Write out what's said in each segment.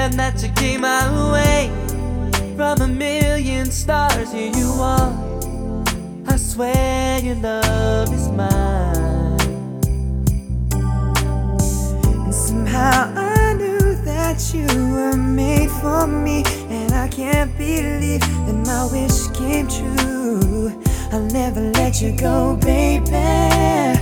hand that you came my way. From a million stars, here you are. I swear your love is mine. And somehow I knew that you were made for me, and I can't believe that my wish came true. I'll never let you go, baby.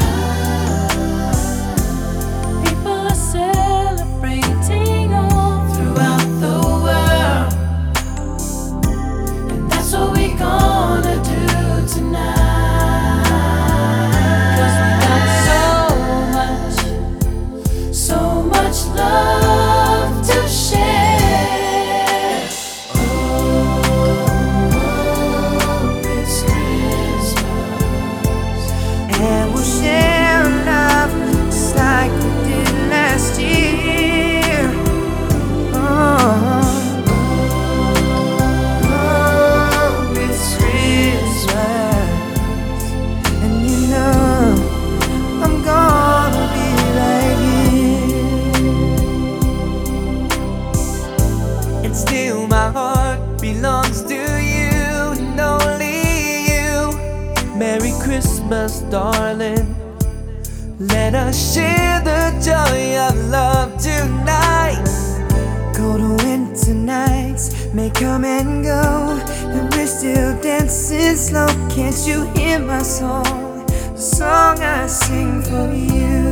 People are celebrating all throughout the world, and that's what we're gonna do tonight. 'Cause we got so much love to share. Oh, it's Christmas, And we'll share love just like we did last year. Oh, it's Christmas, and you know I'm gonna be right here. And still my heart belongs to you, and only you. Merry Christmas, darling. Let us share the joy of love tonight. Cold winter nights may come and go, and we're still dancing slow. Can't you hear my song? The song I sing for you.